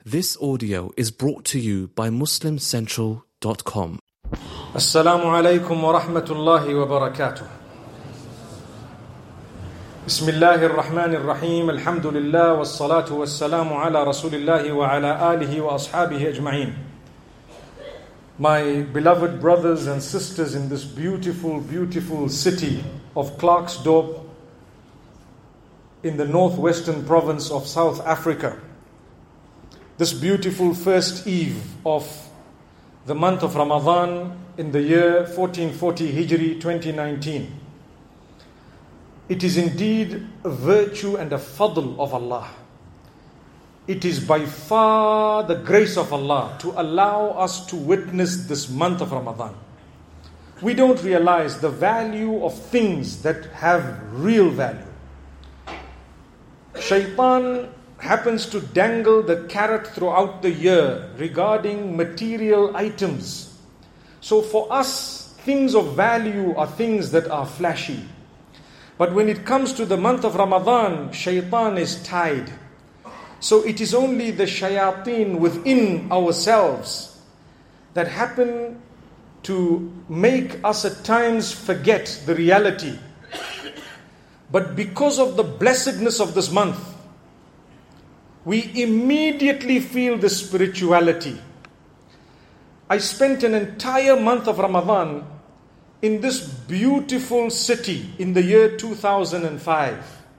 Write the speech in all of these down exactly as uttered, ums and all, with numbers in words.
This audio is brought to you by Muslim Central dot com. Assalamu alaikum wa rahmatullahi wa barakatuh. Bismillahir Rahmanir Rahim. Alhamdulillah was salatu was salamu ala Rasulillahi wa ala alihi wa ashabihi ajma'in. My beloved brothers and sisters in this beautiful, beautiful city of Klerksdorp in the northwestern province of South Africa. This beautiful first eve of the month of Ramadan in the year fourteen forty Hijri twenty nineteen. It is indeed a virtue and a fadl of Allah. It is by far the grace of Allah to allow us to witness this month of Ramadan. We don't realize the value of things that have real value. Shaitan happens to dangle the carrot throughout the year regarding material items. So for us, things of value are things that are flashy. But when it comes to the month of Ramadan, Shaitan is tied. So it is only the shayateen within ourselves that happen to make us at times forget the reality. But because of the blessedness of this month, we immediately feel the spirituality. I spent an entire month of Ramadan in this beautiful city in the year two thousand five.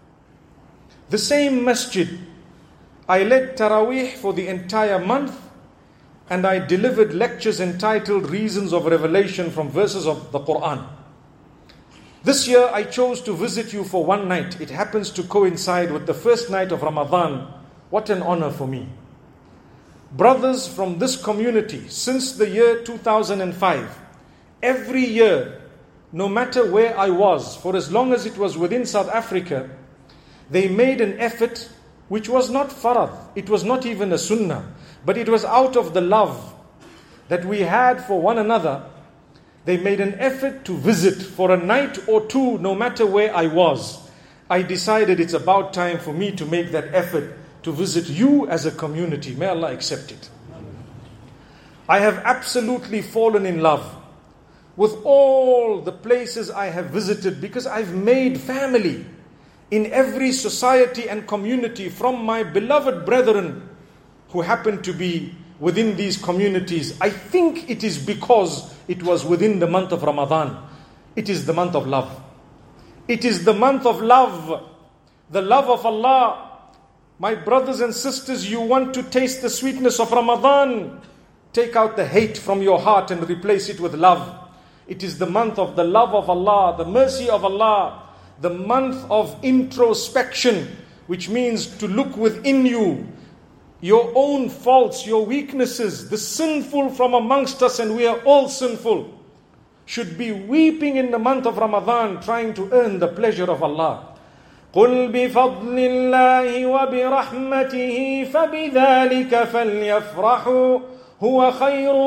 The same masjid. I led Taraweeh for the entire month and I delivered lectures entitled Reasons of Revelation from verses of the Quran. This year I chose to visit you for one night. It happens to coincide with the first night of Ramadan. What an honor for me. Brothers from this community, since the year two thousand five, every year, no matter where I was, for as long as it was within South Africa, they made an effort which was not farad, it was not even a sunnah, but it was out of the love that we had for one another. They made an effort to visit for a night or two, no matter where I was. I decided it's about time for me to make that effort to visit you as a community. May Allah accept it. I have absolutely fallen in love with all the places I have visited because I've made family in every society and community from my beloved brethren who happen to be within these communities. I think it is because it was within the month of Ramadan. It is the month of love. It is the month of love. The love of Allah. My brothers and sisters, you want to taste the sweetness of Ramadan. Take out the hate from your heart and replace it with love. It is the month of the love of Allah, the mercy of Allah, the month of introspection, which means to look within you, your own faults, your weaknesses, the sinful from amongst us, and we are all sinful, should be weeping in the month of Ramadan, trying to earn the pleasure of Allah. قُلْ بِفَضْلِ اللَّهِ وَبِرَحْمَتِهِ فَبِذَلِكَ فَلْيَفْرَحُوا هُوَ خَيْرٌ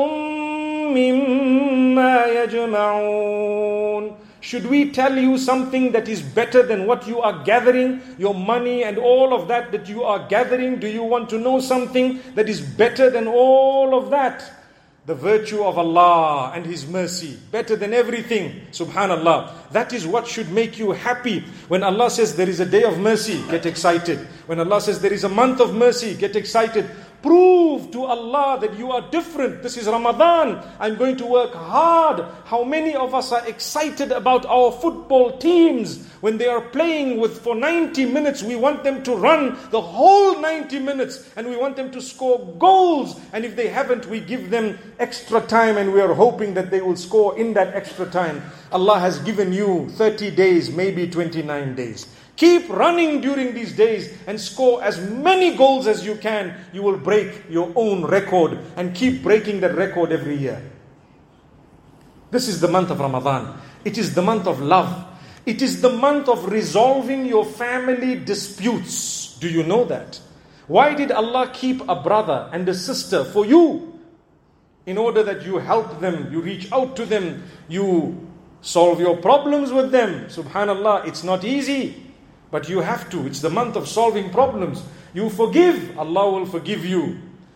مِّمَّا يَجْمَعُونَ. Should we tell you something that is better than what you are gathering, your money and all of that that you are gathering? Do you want to know something that is better than all of that? The virtue of Allah and His mercy, better than everything, subhanallah. That is what should make you happy. When Allah says there is a day of mercy, get excited. When Allah says there is a month of mercy, get excited. Prove to Allah that you are different. This is Ramadan. I'm going to work hard. How many of us are excited about our football teams when they are playing with for ninety minutes? We want them to run the whole ninety minutes and we want them to score goals. And if they haven't, we give them extra time and we are hoping that they will score in that extra time. Allah has given you thirty days, maybe twenty-nine days. Keep running during these days and score as many goals as you can. You will break your own record and keep breaking that record every year. This is the month of Ramadan. It is the month of love. It is the month of resolving your family disputes. Do you know that? Why did Allah keep a brother and a sister for you? In order that you help them, you reach out to them, you solve your problems with them. Subhanallah, it's not easy. But you have to. It's the month of solving problems. You forgive, Allah will forgive you.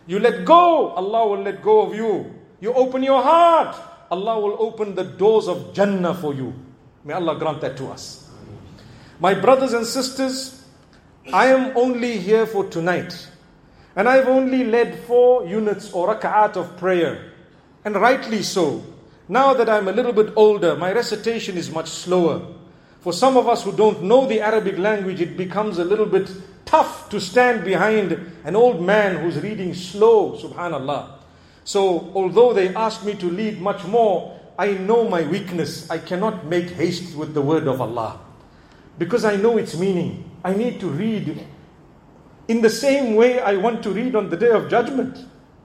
You let go, Allah will let go of you. You open your heart, Allah will open the doors of Jannah for you. May Allah grant that to us. My brothers and sisters, I am only here for tonight. And I've only led four units or rak'at of prayer. And rightly so. Now that I'm a little bit older, my recitation is much slower. For some of us who don't know the Arabic language, it becomes a little bit tough to stand behind an old man who's reading slow, subhanallah. So, although they asked me to lead much more, I know my weakness. I cannot make haste with the word of Allah. Because I know its meaning. I need to read in the same way I want to read on the Day of Judgment.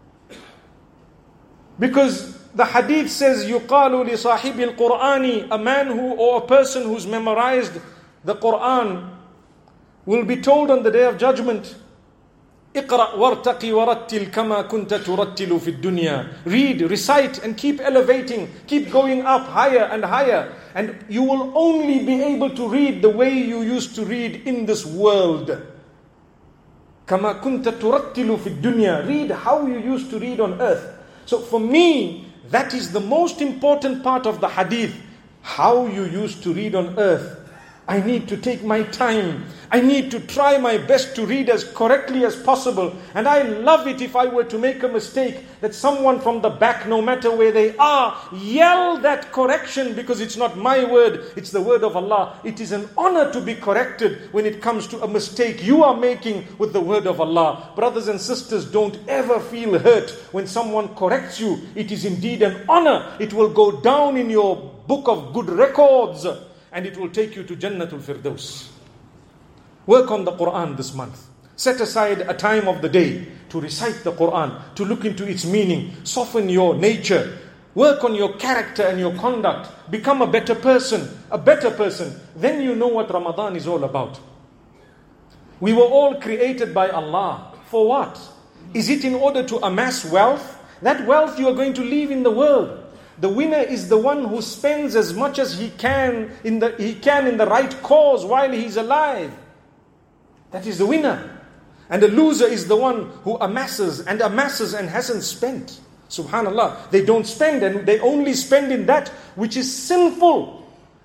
Because the hadith says, يُقَالُ لِصَاحِبِ الْقُرْآنِ, a man who, or a person who's memorized the Qur'an, will be told on the Day of Judgment, اقرأ وارتقي ورتل كما كنت ترتل في الدنيا. Read, recite, and keep elevating, keep going up higher and higher. And you will only be able to read the way you used to read in this world. كما كنت ترتل في الدنيا. Read how you used to read on earth. So for me, that is the most important part of the hadith. How you used to read on earth. I need to take my time. I need to try my best to read as correctly as possible. And I love it if I were to make a mistake, that someone from the back, no matter where they are, yell that correction, because it's not my word, it's the word of Allah. It is an honor to be corrected when it comes to a mistake you are making with the word of Allah. Brothers and sisters, don't ever feel hurt when someone corrects you. It is indeed an honor. It will go down in your book of good records. And it will take you to Jannatul Firdaus. Work on the Quran this month. Set aside a time of the day to recite the Quran, to look into its meaning, soften your nature, work on your character and your conduct, become a better person, a better person. Then you know what Ramadan is all about. We were all created by Allah. For what? Is it in order to amass wealth? That wealth you are going to leave in the world. The winner is the one who spends as much as he can in the he can in the right cause while he's alive. That is the winner. And the loser is the one who amasses and amasses and hasn't spent. Subhanallah. They don't spend, and they only spend in that which is sinful.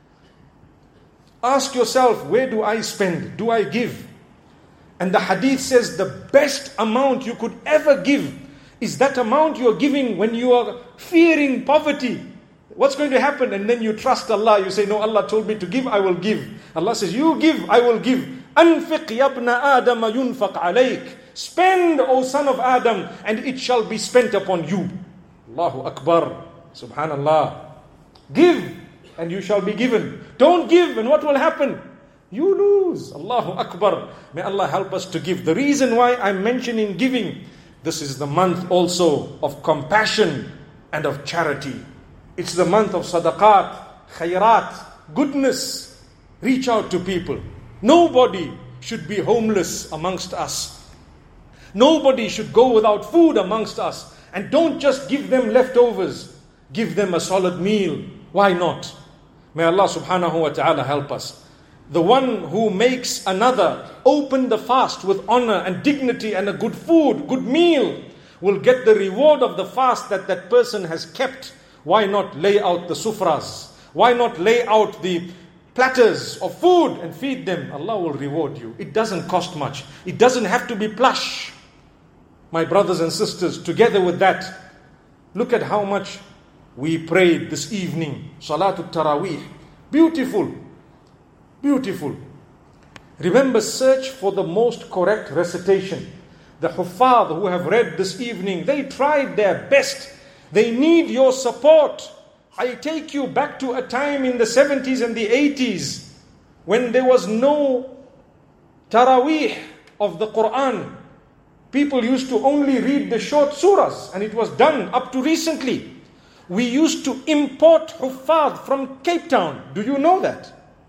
Ask yourself, where do I spend? Do I give? And the hadith says the best amount you could ever give is that amount you are giving when you are fearing poverty. What's going to happen? And then you trust Allah. You say, no, Allah told me to give, I will give. Allah says, you give, I will give. أَنْفِقْ يَبْنَ آدَمَ يُنْفَقْ عَلَيْكَ. Spend, O son of Adam, and it shall be spent upon you. Allahu Akbar. Subhanallah. Give, and you shall be given. Don't give, and what will happen? You lose. Allahu Akbar. May Allah help us to give. The reason why I'm mentioning giving, this is the month also of compassion and of charity. It's the month of sadaqat, khairat, goodness. Reach out to people. Nobody should be homeless amongst us. Nobody should go without food amongst us. And don't just give them leftovers. Give them a solid meal. Why not? May Allah subhanahu wa ta'ala help us. The one who makes another open the fast with honor and dignity and a good food, good meal, will get the reward of the fast that that person has kept. Why not lay out the sufras? Why not lay out the platters of food and feed them? Allah will reward you. It doesn't cost much. It doesn't have to be plush. My brothers and sisters, together with that, look at how much we prayed this evening. Salatul Taraweeh. Beautiful. Beautiful. Remember, search for the most correct recitation. The Huffaz who have read this evening, they tried their best. They need your support. I take you back to a time in the seventies and the eighties when there was no Taraweeh of the Quran. People used to only read the short surahs, and it was done up to recently. We used to import Huffaz from Cape Town. Do you know that?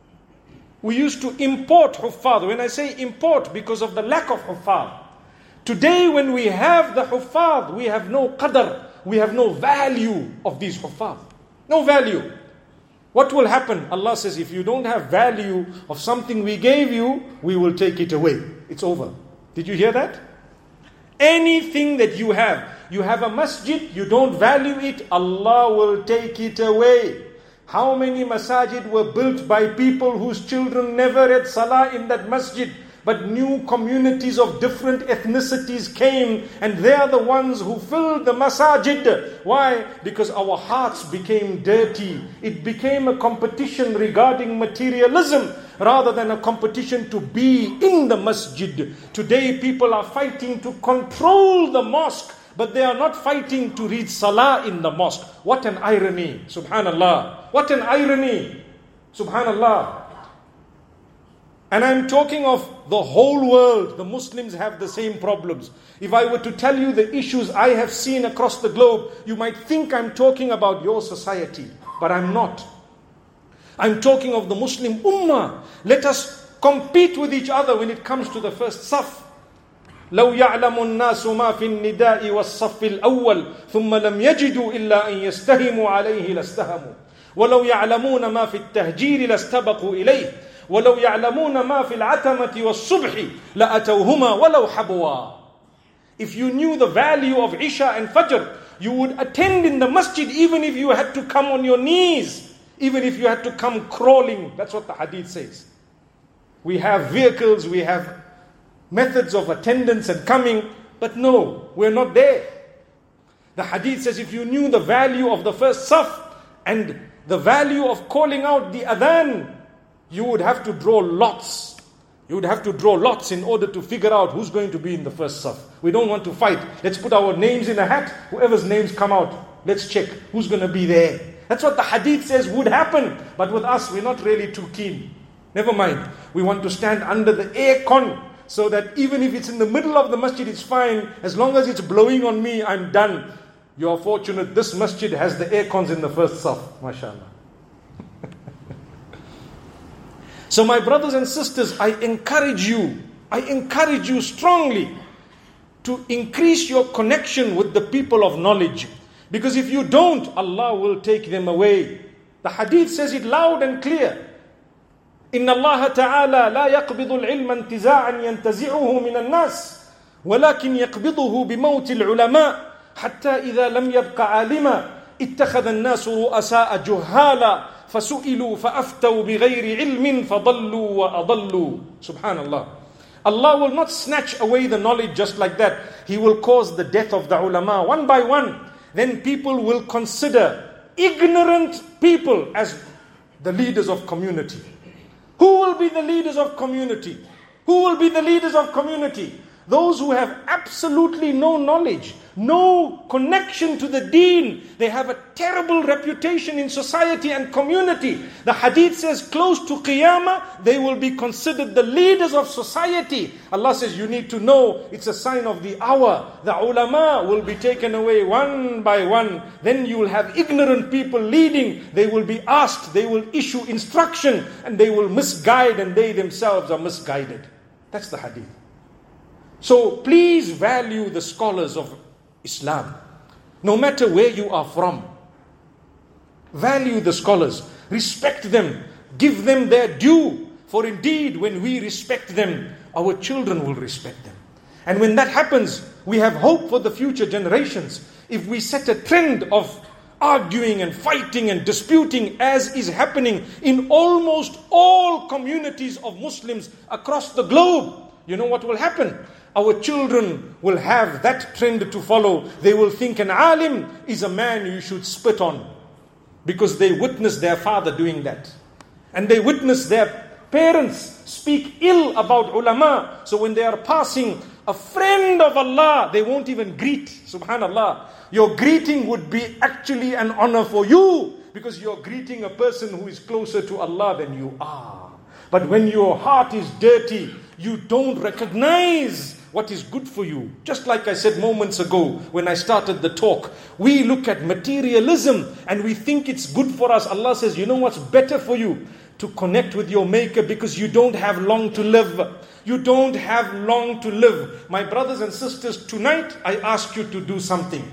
We used to import Huffaz. When I say import, because of the lack of Huffaz. Today when we have the Huffaz, we have no qadr, we have no value of these Huffaz. No value. What will happen? Allah says, if you don't have value of something we gave you, we will take it away. It's over. Did you hear that? Anything that you have, you have a masjid, you don't value it, Allah will take it away. How many masajid were built by people whose children never read salah in that masjid, but new communities of different ethnicities came and they are the ones who filled the masajid. Why? Because our hearts became dirty. It became a competition regarding materialism rather than a competition to be in the masjid. Today people are fighting to control the mosque, but they are not fighting to read salah in the mosque. What an irony. Subhanallah. What an irony. Subhanallah. And I'm talking of the whole world. The Muslims have the same problems. If I were to tell you the issues I have seen across the globe, you might think I'm talking about your society, but I'm not. I'm talking of the Muslim Ummah. Let us compete with each other when it comes to the first saf. لو يعلم الناس ما في النداء والصف الأول ثم لم يجدوا إلا أن يستهموا عليه لاستهموا ولو يعلمون ما في التهجير لاستبقوا إليه ولو يعلمون ما في العتمة والصبح لأتوهما ولو حبوا. If you knew the value of Isha and Fajr, you would attend in the masjid even if you had to come on your knees, even if you had to come crawling. That's what the hadith says. We have vehicles, we have methods of attendance and coming, but no, we're not there. The hadith says if you knew the value of the first saf and the value of calling out the adhan, you would have to draw lots. You would have to draw lots in order to figure out who's going to be in the first saf. We don't want to fight. Let's put our names in a hat. Whoever's names come out, let's check who's going to be there. That's what the hadith says would happen. But with us, we're not really too keen. Never mind. We want to stand under the air con, so that even if it's in the middle of the masjid, it's fine. As long as it's blowing on me, I'm done. You are fortunate this masjid has the air cons in the first saf. MashaAllah. So my brothers and sisters, I encourage you, I encourage you strongly to increase your connection with the people of knowledge. Because if you don't, Allah will take them away. The hadith says it loud and clear. إن الله تعالى لا يقبض العلم انتزاعا ينتزعه من الناس ولكن يقبضه بموت العلماء حتى إذا لم يبق عالما اتخذ الناس رؤساء جهالا فسئلوا فأفتوا بغير علم فضلوا وأضلوا. Subhanallah. Allah will not snatch away the knowledge just like that. He will cause the death of the ulama one by one. Then people will consider ignorant people as the leaders of community. Who will be the leaders of community? Who will be the leaders of community? Those who have absolutely no knowledge, no connection to the deen. They have a terrible reputation in society and community. The hadith says close to Qiyamah, they will be considered the leaders of society. Allah says you need to know it's a sign of the hour. The ulama will be taken away one by one. Then you will have ignorant people leading. They will be asked, they will issue instruction, and they will misguide, and they themselves are misguided. That's the hadith. So please value the scholars of Islam, no matter where you are from. Value the scholars, respect them, give them their due. For indeed, when we respect them, our children will respect them. And when that happens, we have hope for the future generations. If we set a trend of arguing and fighting and disputing, as is happening in almost all communities of Muslims across the globe, you know what will happen? Our children will have that trend to follow. They will think an alim is a man you should spit on, because they witnessed their father doing that. And they witnessed their parents speak ill about ulama. So when they are passing a friend of Allah, they won't even greet. Subhanallah. Your greeting would be actually an honor for you, because you're greeting a person who is closer to Allah than you are. But when your heart is dirty, you don't recognize what is good for you. Just like I said moments ago when I started the talk, we look at materialism and we think it's good for us. Allah says, you know what's better for you? To connect with your Maker, because you don't have long to live. You don't have long to live. My brothers and sisters, tonight I ask you to do something.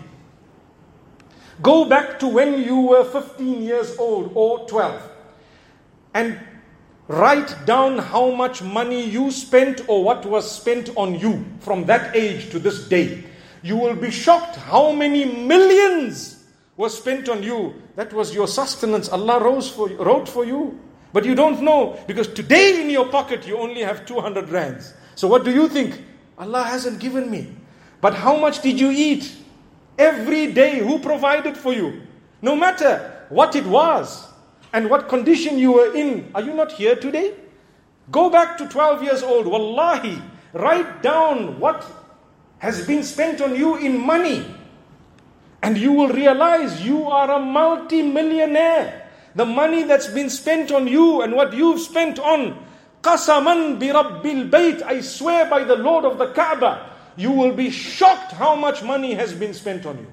Go back to when you were fifteen years old or twelve and Write down how much money you spent or what was spent on you from that age to this day. You will be shocked how many millions was spent on you. That was your sustenance. Allah rose for, wrote for you. But you don't know, because today in your pocket you only have two hundred rands. So what do you think? Allah hasn't given me. But how much did you eat? Every day, who provided for you? No matter what it was and what condition you were in. Are you not here today? Go back to twelve years old. Wallahi, write down what has been spent on you in money. And you will realize you are a multi-millionaire. The money that's been spent on you and what you've spent on. Qasaman bi Rabbil Bayt. I swear by the Lord of the Kaaba. You will be shocked how much money has been spent on you.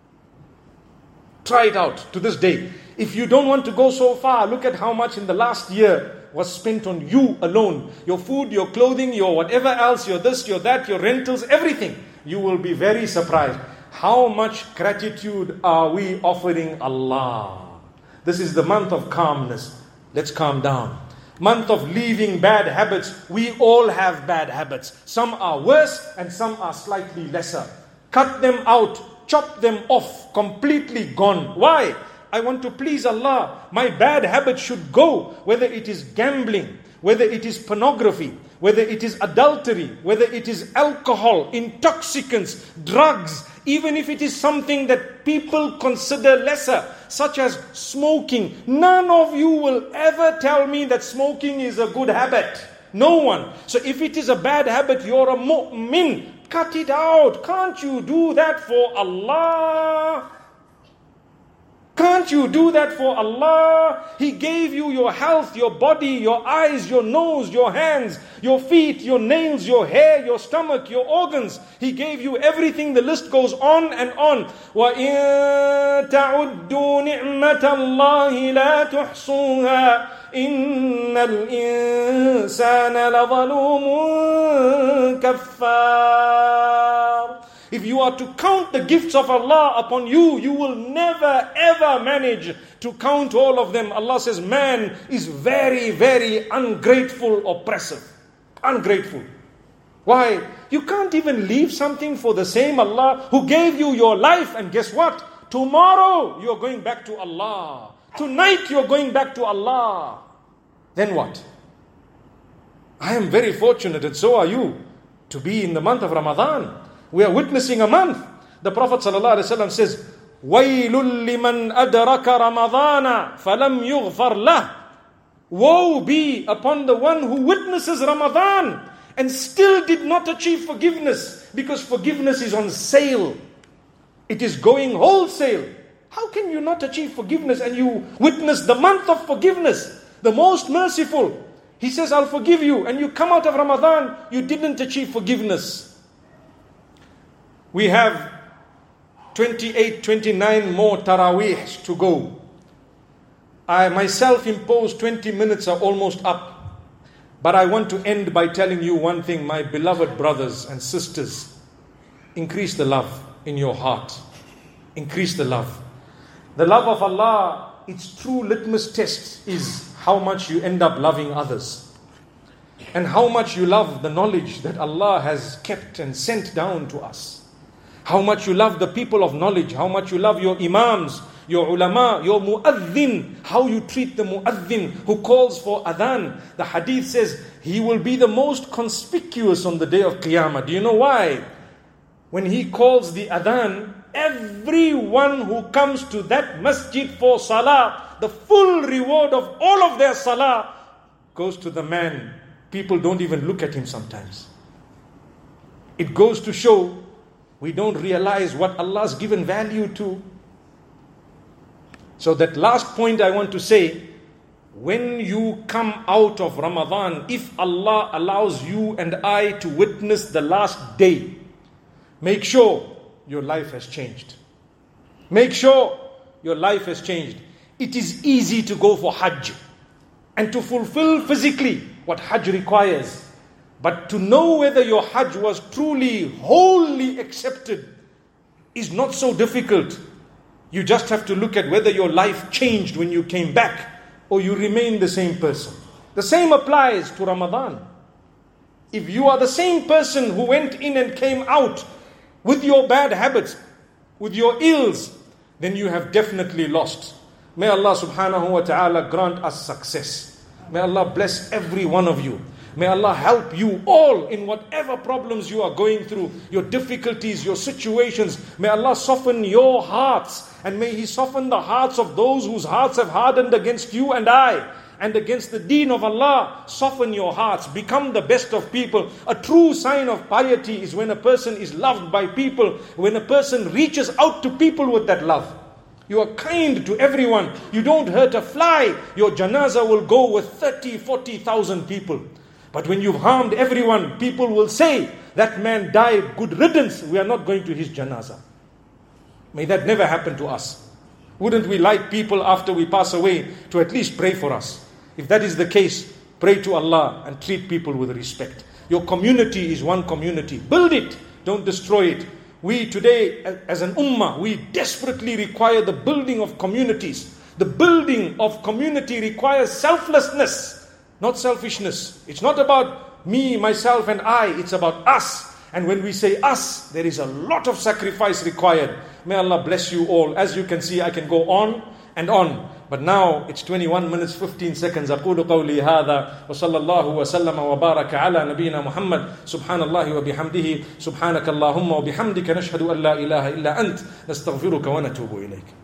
Try it out to this day. If you don't want to go so far, look at how much in the last year was spent on you alone. Your food, your clothing, your whatever else, your this, your that, your rentals, everything. You will be very surprised. How much gratitude are we offering Allah? This is the month of calmness. Let's calm down. Month of leaving bad habits. We all have bad habits. Some are worse and some are slightly lesser. Cut them out. Chop them off. Completely gone. Why? I want to please Allah. My bad habit should go. Whether it is gambling, whether it is pornography, whether it is adultery, whether it is alcohol, intoxicants, drugs, even if it is something that people consider lesser, such as smoking. None of you will ever tell me that smoking is a good habit. No one. So if it is a bad habit, you're a mu'min. Cut it out. Can't you do that for Allah? Can't you do that for Allah? He gave you your health, your body, your eyes, your nose, your hands, your feet, your nails, your hair, your stomach, your organs. He gave you everything. The list goes on and on. وَإِن تَعُدُّوا نِعْمَةَ اللَّهِ لَا تُحْصُوهَا إِنَّ الْإِنسَانَ لَظَلُومٌ كَفَّارٌ. If you are to count the gifts of Allah upon you, you will never ever manage to count all of them. Allah says man is very, very ungrateful, oppressive. Ungrateful. Why? You can't even leave something for the same Allah who gave you your life. And guess what? Tomorrow you're going back to Allah. Tonight you're going back to Allah. Then what? I am very fortunate, and so are you, to be in the month of Ramadan. We are witnessing a month. The Prophet ﷺ says, وَيْلٌ لِمَنْ أَدْرَكَ رَمَضَانَ فَلَمْ يُغْفَرْ لَهُ. Woe be upon the one who witnesses Ramadan and still did not achieve forgiveness, because forgiveness is on sale. It is going wholesale. How can you not achieve forgiveness and you witness the month of forgiveness, the most merciful? He says, I'll forgive you, and you come out of Ramadan, you didn't achieve forgiveness. We have twenty-eight, twenty-nine more Taraweehs to go. I myself imposed twenty minutes are almost up. But I want to end by telling you one thing, my beloved brothers and sisters. Increase the love in your heart. Increase the love. The love of Allah, its true litmus test is how much you end up loving others. And how much you love the knowledge that Allah has kept and sent down to us. How much you love the people of knowledge. How much you love your imams, your ulama, your muaddin. How you treat the muaddin who calls for adhan. The hadith says he will be the most conspicuous on the day of Qiyamah. Do you know why? When he calls the adhan, everyone who comes to that masjid for salah, the full reward of all of their salah goes to the man. People don't even look at him sometimes. It goes to show we don't realize what Allah's given value to. So that last point I want to say, when you come out of Ramadan, if Allah allows you and I to witness the last day, make sure your life has changed. Make sure your life has changed. It is easy to go for Hajj and to fulfill physically what Hajj requires. But to know whether your Hajj was truly, wholly accepted is not so difficult. You just have to look at whether your life changed when you came back or you remain the same person. The same applies to Ramadan. If you are the same person who went in and came out with your bad habits, with your ills, then you have definitely lost. May Allah subhanahu wa ta'ala grant us success. May Allah bless every one of you. May Allah help you all in whatever problems you are going through, your difficulties, your situations. May Allah soften your hearts, and may He soften the hearts of those whose hearts have hardened against you and I, and against the deen of Allah. Soften your hearts, become the best of people. A true sign of piety is when a person is loved by people, when a person reaches out to people with that love. You are kind to everyone. You don't hurt a fly. Your janazah will go with thirty, forty thousand people. But when you've harmed everyone, people will say, that man died, good riddance, we are not going to his janazah. May that never happen to us. Wouldn't we like people after we pass away to at least pray for us? If that is the case, pray to Allah and treat people with respect. Your community is one community. Build it, don't destroy it. We today, as an ummah, we desperately require the building of communities. The building of community requires selflessness, not selfishness. It's not about me, myself and I. It's about us. And when we say us, there is a lot of sacrifice required. May Allah bless you all. As you can see, I can go on and on. But now it's twenty-one minutes, fifteen seconds. أقول قولي هذا وصلى الله وسلم وبارك على نبينا محمد سبحان الله وبحمده سبحانك اللهم وبحمدك نشهد أن لا إله إلا أنت نستغفرك ونتوب إليك.